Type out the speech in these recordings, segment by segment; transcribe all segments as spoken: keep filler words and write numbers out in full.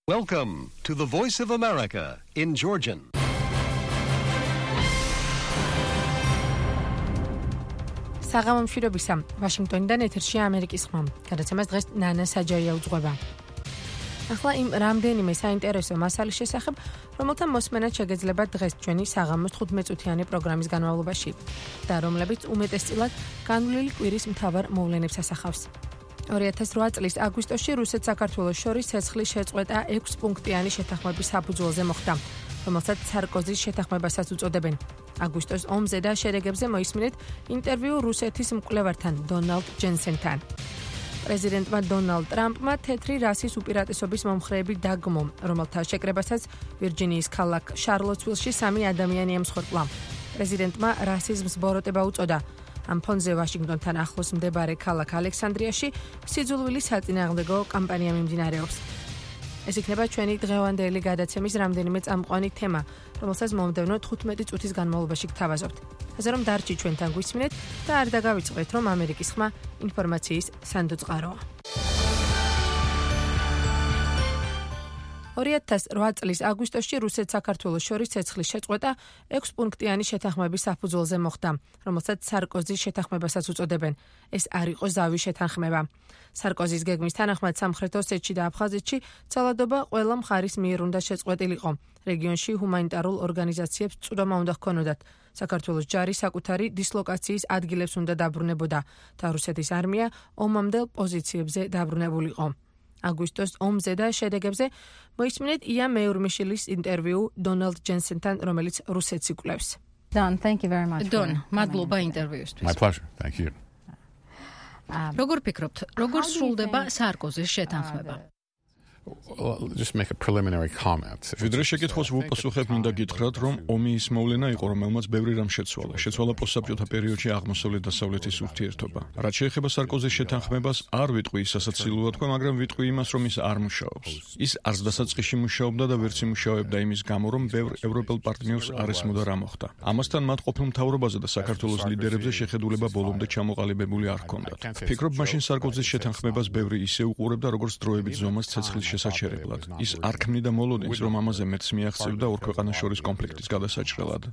Welcome to the Voice of America in Georgian. საღამო მშვიდობისა, ვაშინგტონიდან ეთერშია ამერიკის ხმა. გადაცემას დღეს ნანა საჯაია უძღვება. ახლა იმ რამდენიმე საინტერესო მასალის შესახებ, რომელთა მოსმენაც შეგეძლება დღეს ჩვენი საღამოს თხუთმეტ-წუთიანი პროგრამის განმავლობაში და რომლებიც უმეტესწილად განვლილი კვირის მთავარ მოვლენებს ასახავს. ორი ათას რვა წლის აგვისტოში რუსეთ-საქართველოს შორის ცეცხლის შეწყვეტა ექვს პუნქტიანი შეთანხმების საფუძველზე მოხდა, რომელსაც სარკოზის შეთანხმებასაც უწოდებენ. აგვისტოს ომზე და შერეგებზე მოისმინეთ ინტერვიუ რუსეთის მკვლევართან დონალდ ჯენსენთან. პრეზიდენტმა დონალდ ტრამპმა თეთრი რასის უპირატესობის მომხრეები დაგმო, რომელთა შეკრებასაც ვირჯინიის ქალაქ შარლოტსვილში სამი ადამიანი ემსხვერპლა. პრეზიდენტმა რასიზმს ბოროტება უწოდა. ამ ფონზე ვაშინგტონთან ახლოს მდებარე ქალაქ ალექსანდრიაში სიძულვილის საწინააღმდეგო კამპანია მიმდინარეობს. ეს იქნება ჩვენი დღევანდელი გადაცემის რამდენიმე წამყვანი თემა, რომელსაც მომდევნო თხუთმეტი წუთის განმავლობაში გთავაზობთ. ასე რომ დარჩი ჩვენთან გვისმინეთ და არ დაგავიწყდეთ, რომ ამერიკის ხმა ინფორმაციის სანდოწყაროა. ორი ათას რვა წლის აგვისტოში რუსეთ-საქართველოს შორის ცეცხლის შეწყვეტა ექვს პუნქტიანი შეთანხმების საფუძველზე მოხდა, რომელსაც სარკოზის შეთანხმებასაც უწოდებენ. ეს არ იყო ზავი შეთანხმება. სარკოზის გეგმის თანახმად სამხრეთ ოსეთში და აფხაზეთში ძალადობა ყველა მხარის მიერ უნდა შეწყვეტილიყო. რეგიონში ჰუმანიტარულ ორგანიზაციებს წვდომა უნდა ჰქონოდათ. საქართველოს ჯარი საკუთარი დისლოკაციის ადგილებს უნდა დაბრუნებოდა და რუსეთის არმია ომამდელ პოზიციებზე დაბრუნებულიყო. აგვისტოს ომზე და შედეგებზე მოისმინეთ ია მეურმიშვილის ინტერვიუ დონალდ ჯენსენთან, რომელიც რუსეთს იკვლევს. Don, thank you very much. Don, მადლობა ინტერვიუსთვის. My pleasure. Thank you. როგორ ფიქრობთ, როგორ სრულდება სარკოზის შეთანხმება? Well, just make a preliminary comment. ვიდრე შეკითხვას ვუპასუხებ, მინდა გითხრათ, რომ ომი ის მოვლენა იყო, რომელმაც ბევრი რამ შეცვალა. შეცვალა პოსტსაბჭოთა პერიოდში აღმოსავლეთ და დასავლეთის ურთიერთობა. რაც შეეხება სარკოზის შეთანხმებას, არ ვიტყვი ის ასაცილოა თქვა, მაგრამ ვიტყვი იმას, რომ ის არ მუშაობს. ის არც დასაწყისში მუშაობდა და ვერც იმუშავებდა იმის გამო, რომ ბევრ ევროპელ პარტნიორს არ ესმოდა რა მოხდა. ამასთან მათ ყოფილ მთავრობაზე და საქართველოს ლიდერებზე შეხედულება ბოლომდე ჩამოყალიბებული არ ჰქონდათ. ვფიქრობ, მაშინ სარკოზის შეთანხმებას ბევრი ისე უყურებდა, როგორც დროებით ზომას ცეცხლის შესაჩერებლად. ის არ ქმნიდა მოლოდინს, რომ ამაზე მეტს მიაღწევდა ორ ქვეყანას შორის კონფლიქტის გადასაჭრელად.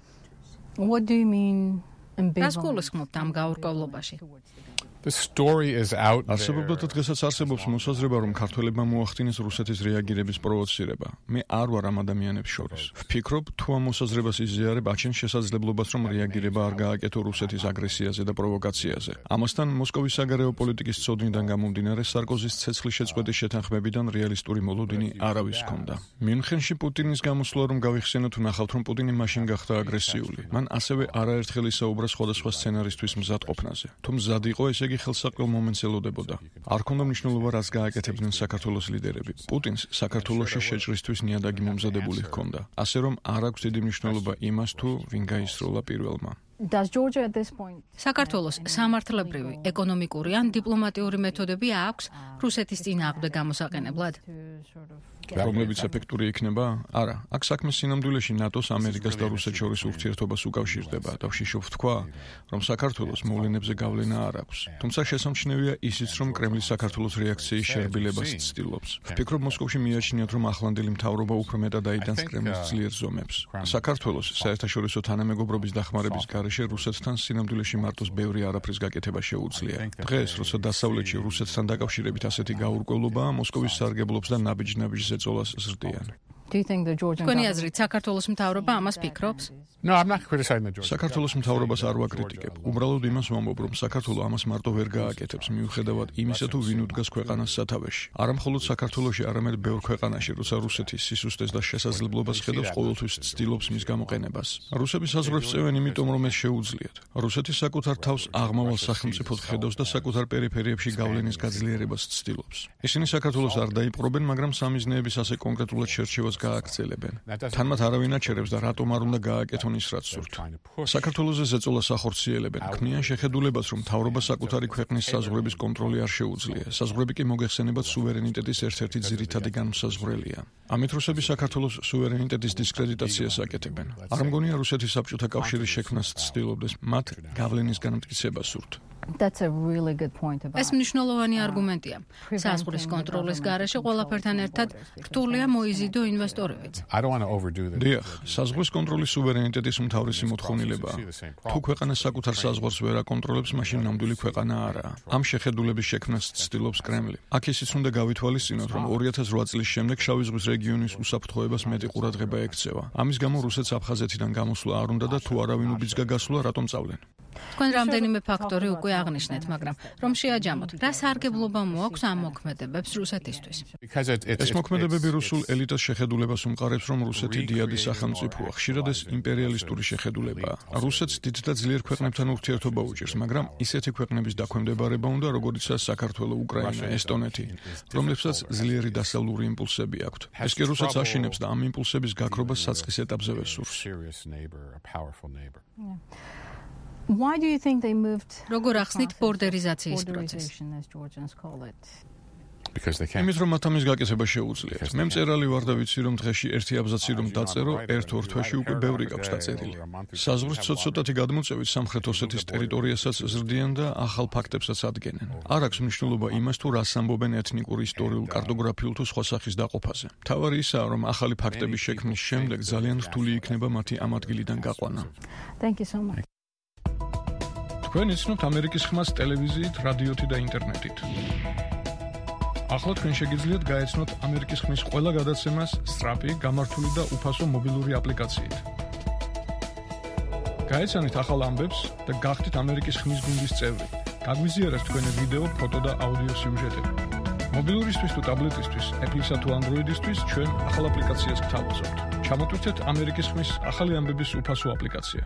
What do you mean? რას გულისხმობთ ამ გაურკვევლობაში? The story is out there. არსებობდა და დღესაც არსებობს მოსაზრება, რომ ქართველებმა მოახდინეს რუსეთის რეაგირების პროვოცირება. მე არ ვარ ამ ადამიანებს შორის. ვფიქრობ, თუ ამ მოსაზრებას იზიარებ, აჩენს შესაძლებლობას, რომ რეაგირება არ გააკეთო რუსეთის აგრესიაზე და პროვოკაციაზე. ამასთან მოსკოვის საგარეო პოლიტიკის ცოდნიდან გამომდინარე, სარკოზის ცეცხლის შეწყვეტის შეთანხმებიდან რეალისტური მოლოდინი არავის ჰქონდა. მიუნხენში პუტინის გამოსვლა, რომ გავიხსენოთ, ვნახავთ, რომ პუტინი მაშინ გახდა აგრესიული. მან ასევე არაერთხელ ისაუბრა სხვადასხვა სცენარისთვის მზადყოფნაზე. თუ მზად იყო, ესე იგი ხელსაყრელ მომენტს ელოდებოდა. არ ქონდა მნიშვნელობა, რას გააკეთებდნენ საქართველოს ლიდერები. პუტინს საქართველოში შეჭრისთვის ნიადაგი მომზადებული ჰქონდა. ასე რომ არ აქვს დიდი მნიშვნელობა იმას, თუ ვინ გაისროლა პირველმა. Does Georgia at this point საქართველოს სამართლებრივი, ეკონომიკური ან დიპლომატიური მეთოდები აქვს რუსეთის წინააღმდეგ გამოსაყენებლად? რომლებიც ეფექტური იქნება? არა. აქ საქმე სინამდვილეში ნატოს, ამერიკას და რუსეთს შორის ურთიერთობას უკავშირდება და ვშიშობ თქვა, რომ საქართველოს მოვლენებზე გავლენა არ აქვს. თუმცა შესამჩნევია ისიც, რომ კრემლი საქართველოს რეაქციის შერბილებას ცდილობს. ვფიქრობ, მოსკოვში მიაჩნიათ, რომ ახლანდელი მთავრობა უფრო მეტად აიტანს კრემლის ძლიერ ზომებს. საქართველოს საერთაშორისო თანამეგობრობის დახმარების გარეშე რუსეთთან სინამდვილეში მარტოს ბევრი არაფრის გაკეთება შეუძლია. დღეს, როცა დასავლეთში რუსეთთან დაკავშირებით ასეთი გაურკვევლობაა, მოსკოვის სარგებლობს და ნაბიჯ-ნაბიჯ ზეწოლას ზრდიან. do you think the Georgian თქვენი აზრით, საქართველოს მთავრობა ამას ფიქრობს? No, I'm not criticizing the Georgia. საქართველოს მთავრობას არ ვაკრიტიკებ. უბრალოდ იმას ვამბობ, რომ საქართველო ამას მარტო ვერ გააკეთებს, მიუხედავად იმისა, თუ ვინ უდგას ქვეყანას სათავეში. არა მხოლოდ საქართველოში, არამედ ბევრ ქვეყანაში, როცა რუსეთის სისუსტეს და შესაძლებლობას ხედავს, ყოველთვის ცდილობს მის გამოყენებას. რუსები საზღვრებს წევენ იმიტომ, რომ ეს შეუძლიათ. რუსეთი საკუთარ თავს აღმავალ სახელმწიფოდ ხედავს და საკუთარ პერიფერიებში გავლენის გაძლიერებას ცდილობს. ისინი საქართველოს არ დაიპყრობენ, მაგრამ სამიზნეების ასე კონკრეტულად შერჩევას გააგრძელებენ. თან მათ არავინ აჩერებს და რატომ არ უნდა გააკეთონ ის რაც სურთ. საქართველოზე ზეწოლას ახორციელებენ, ქმნიან შეხედულებას, რომ მთავრობა საკუთარი ქვეყნის საზღვრების კონტროლი არ შეუძლია. საზღვრები კი მოგეხსენებათ სუვერენიტეტის ერთ-ერთი ძირითადი განმსაზღვრელია. ამით რუსები საქართველოს სუვერენიტეტის დისკრედიტაციას აკეთებენ. არ მგონია რუსეთის საბჭოთა კავშირის შექმნას ცდილობდეს, მათ გავლენის განმტკიცებას სურთ. That's a really good point about. ეს მნიშვნელოვანი არგუმენტია. საზღვრის კონტროლის გარეშე ყველაფერთან ერთად რთულია მოიზიდო ინვესტორებიც. I don't want to overdo this. დიახ, საზღვრის კონტროლის სუვერენიტეტის უმთავრესი მოთხოვნილებაა. თუ ქვეყანა საკუთარ საზღვარს ვერ აკონტროლებს, მაშინ ნამდვილი ქვეყანა არაა. ამ შეხედულების შექმნას ცდილობს კრემლი. აქ ისიც უნდა გავითვალისწინოთ, რომ ორი ათას რვა წლის შემდეგ შავი ზღვის რეგიონის უსაფრთხოებას მეტი ყურადღება ექცევა. ამის გამო რუსეთს აფხაზეთიდან გამოსვლა არ უნდა და თუ არავინ უბიძგა გასვლა, რატომ წავდნენ? თქვენ რამდენიმე ფაქტორი უკვე აღნიშნეთ, მაგრამ რომ შეაჯამოთ, რა სარგებლობა მოაქვს ამ მოქმედებებს რუსეთისთვის? ეს მოქმედებები რუსულ ელიტას შეხედულებას უმყარებს, რომ რუსეთი დიადი სახელმწიფოა, ხშირად ეს იმპერიალისტური შეხედულებაა. რუსეთს დიდ და ძლიერ ქვეყნებთან ურთიერთობა უჭირს, მაგრამ ისეთი ქვეყნების დაქვემდებარება უნდა, როგორიცაა საქართველო, უკრაინა, ესტონეთი, რომლებსაც ძლიერი დასავლური იმპულსები აქვთ. ეს კი რუსეთს აშინებს და ამ იმპულსების გაქრობა საწყის ეტაპზე ვერ სურს. Why do you think they moved? როგორ ახსნით ბორდერიზაციის პროცესს? Because they can't. იმით რომ მათ ამის გაკეთება შეუძლიათ. მე მწერალი ვარ და ვიცი რომ დღეში ერთი აბზაცი რომ დაწერო, ერთ-ორ თვეში უკვე ბევრი გაქვს დაწერილი. საზღვრის ცოტ-ცოტათი გადმოწევით სამხრეთ ოსეთის ტერიტორიასაც ზრდიან და ახალ ფაქტებსაც ადგენენ. არ აქვს მნიშვნელობა იმას თუ რას ამბობენ ეთნიკურ, ისტორიულ, კარტოგრაფიულ თუ სხვა სახის დაყოფაზე. თავარი ისაა რომ ახალი ფაქტების შექმნის შემდეგ ძალიან რთული იქნება მათი ამ ადგილიდან გაყვანა. Thank you so much. თქვენ იცნობთ ამერიკის ხმას ტელევიზიით, რადიოთი და ინტერნეტით. ახლა თქვენ შეგიძლიათ გაეცნოთ ამერიკის ხმის ყველა გადაცემას სწრაფი, გამართული და უფასო მობილური აპლიკაციით. გაეცანით ახალ ამბებს და გახდით ამერიკის ხმის გუნდის წევრი. გაგვიზიარეთ თქვენი ვიდეო, ფოტო და აუდიო სიუჟეტები. მობილურისთვის თუ ტაბლეტისთვის, Apple-ისა თუ Android-ისთვის ჩვენ ახალ აპლიკაციას გთავაზობთ. ჩამოტვირთეთ ამერიკის ხმის ახალი ამბების უფასო აპლიკაცია.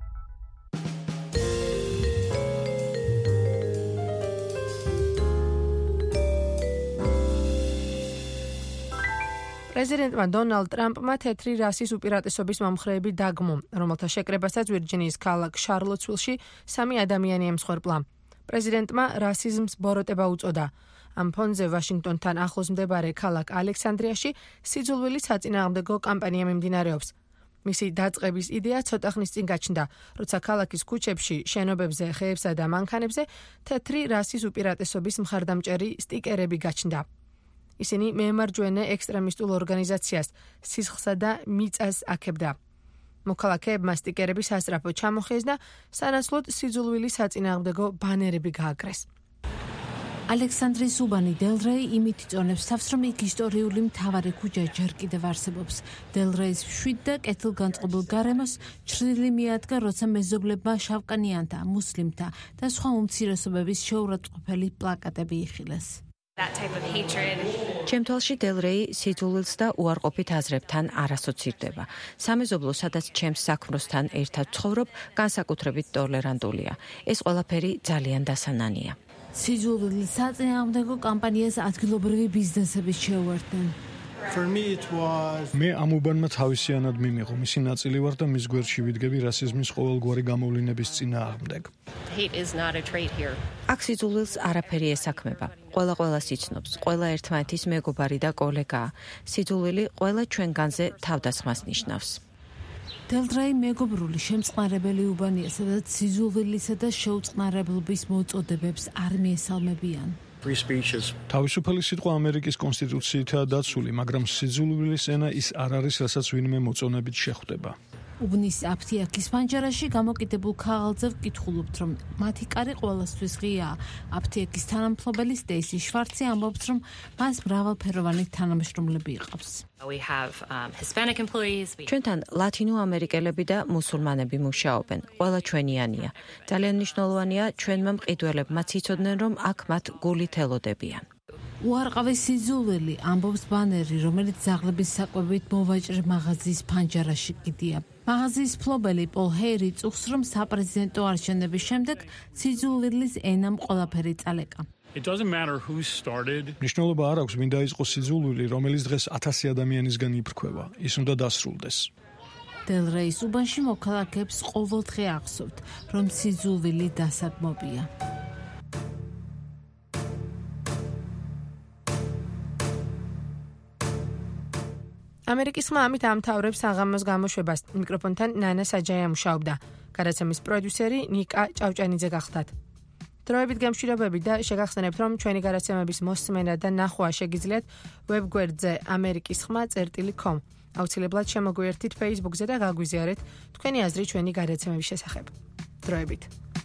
პრეზიდენტმა დონალდ ტრამპმა თეთრი რასის უპირატესობის მომხრეები დაგმო, რომელთა შეკრებასაც ვირჯინიის ქალაქ შარლოტსვილში სამი ადამიანი ემსხვერპლა. პრეზიდენტმა რასიზმს ბოროტება უწოდა. ამ ფონზე ვაშინგტონთან ახლოს მდებარე ქალაქ ალექსანდრიაში სიძულვილი საწინააღმდეგო კამპანია მიმდინარეობს. მისი დაწყების იდეა ცოტა ხნის წინ გაჩნდა, როცა ქალაქის ქუჩებში, შენობებზე, ხეებსა და მანქანებზე თეთრი რასის უპირატესობის მხარდამჭერი სტიკერები გაჩნდა. ისინი მეემარჯვენე ექსტრემისტულ ორგანიზაციას, სისხლსა და მიწას აქებდა. მოქალაქეებმა სტიკერები სასწრაფოდ ჩამოხეს და სანაცვლოდ სიძულვილი საწინააღმდეგო ბანერები გააკრეს. ალექსანდრის უბანი დელრეი იმით იწონებს თავს, რომ იქ ისტორიული მთავარი ქუჩა ჯერ კიდევ არსებობს. დელრეის შვიდ და კეთილგანწყობილ გარემოს ჩრდილი მიადგა, როცა მეზობლებმა შავკანიანთა, მუსლიმთა და სხვა უმცირესობების შეურაცხყოფელი პლაკატები იხილეს. ჩემთვალში დელრეი სიძულვილს და უარყოფით აზრებთან არ ასოცირდება. სამეზობლო, სადაც ჩემს საქმროსთან ერთად ცხოვრობ, განსაკუთრებით ტოლერანტულია. ეს ყველაფერი ძალიან დასანანია. სიძულვილის საწინააღმდეგო კამპანიას ადგილობრივი ბიზნესები შეუერთდნენ. მე ამ უბანმა თავისიანად მიმიღო, მისი ნაწილი ვარ და მის გვერდში ვიდგები რასიზმის ყოველგვარი გამოვლინების წინააღმდეგ. აქ სიძულვილს არაფერი ესაქმება. ყველა ყველას იცნობს, ყველა ერთმანეთის მეგობარი და კოლეგაა. სიძულვილი ყველა ჩვენგანზე თავდასხმას ნიშნავს. დელრეი მეგობრული შემწყნარებელი უბანია, სადაც სიძულვილისა და შეუწყნარებლობის მოწოდებებს არ მიესალმებიან. თავისუფალი სიტყვა ამერიკის კონსტიტუციითაა დაცული, მაგრამ სიძულვილის ენა ის არ არის, რასაც ვინმე მოწონებით შეხვდება. უბნის აფთიაქის პანჯარაში გამოკიდებულ ქაღალდზე ვკითხულობთ, რომ მათი კარი ყველასთვის ღიაა. აფთიაქის თანამფლობელი სტეისი შვარცი ამბობს, რომ მას მრავალფეროვანი თანამშრომლები იყავს. ჩვენთან ლათინო ამერიკელები და მუსულმანები მუშაობენ. ყველა ჩვენიანია. ძალიან მნიშვნელოვანია ჩვენმა მყიდველებმაც იცოდნენ, რომ აქ მათ გულით ელოდებიან. უარყავის სიძულვილი, ამბობს ბანერი, რომელიც ძაღლების საკვებით მოვაჭრე მაღაზიის ფანჯარაში კიდია. მაღაზიის მფლობელი პოლ ჰეირი წუხს, რომ საპრეზიდენტო არჩევნების შემდეგ სიძულვილის ენამ ყველაფერი წალეკა. მნიშვნელობა არ აქვს, ვინ დაიწყო სიძულვილი, რომელიც დღეს ათასი ადამიანისგან იფრქვევა. ის უნდა დასრულდეს. დელრეის უბანში მოქალაქეებს ყოველდღე ახსოვთ, რომ სიძულვილი დასაგმობია. ამერიკის ხმა ამით ამთავრებს საღამოს გამოშვებას. მიკროფონთან ნანა საჯაია მუშაობდა. გადაცემის პროდიუსერი ნიკა ჭავჭანიძე გახლდათ. დროებით გემშვიდობები და შეგახსენებთ, რომ ჩვენი გადაცემების მოსმენა და ნახვა შეგიძლიათ ვებგვერდზე ამერიკის ხმა წერტილი com. აუცილებლად შემოგვიერთით Facebook-ზე და გაგვიზიარეთ თქვენი აზრი ჩვენი გადაცემების შესახებ. დროებით.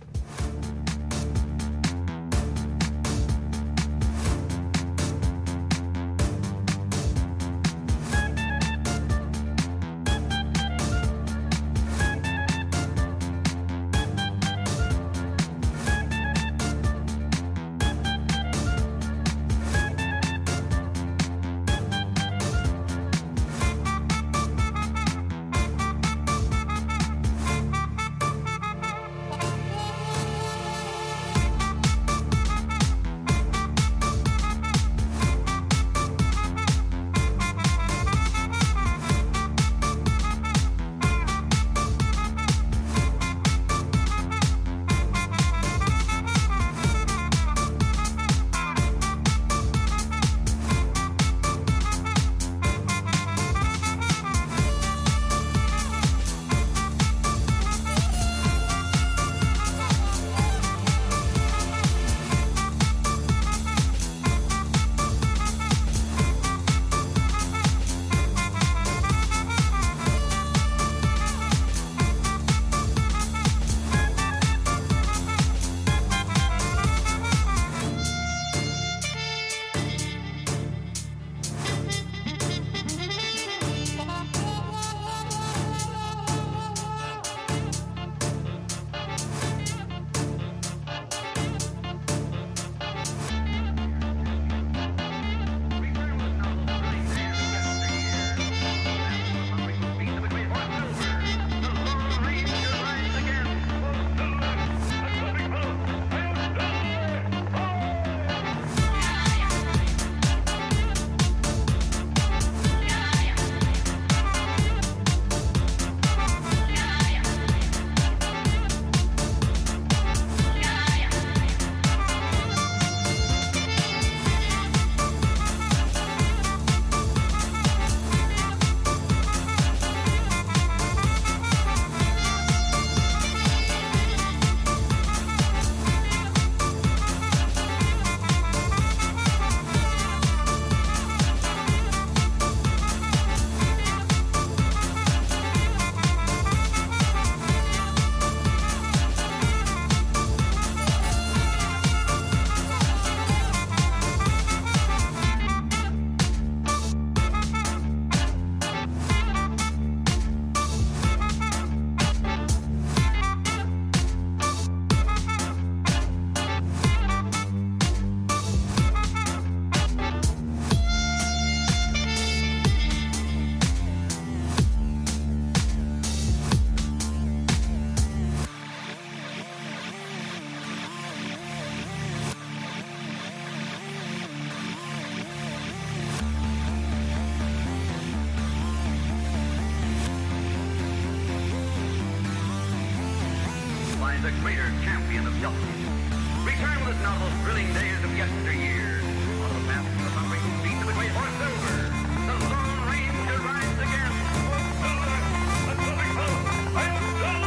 The greater champion of justice. Return with us now those thrilling days of yesteryear. On the path to the hungry who beat the midway for silver. The Lone Ranger rides again. For silver! The silver foe! I am silver!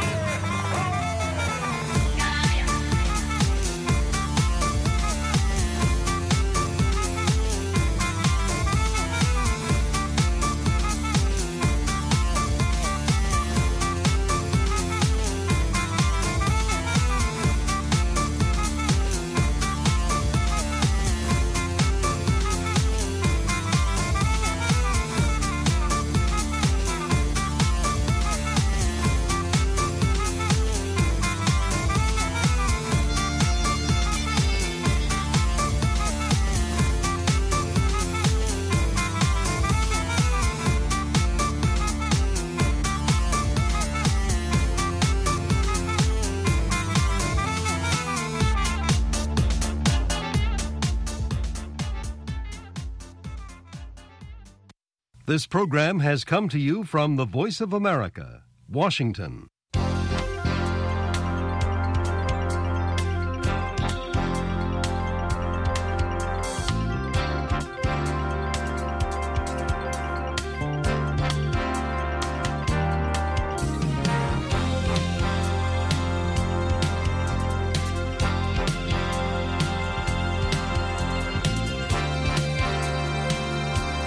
This program has come to you from the Voice of America, Washington.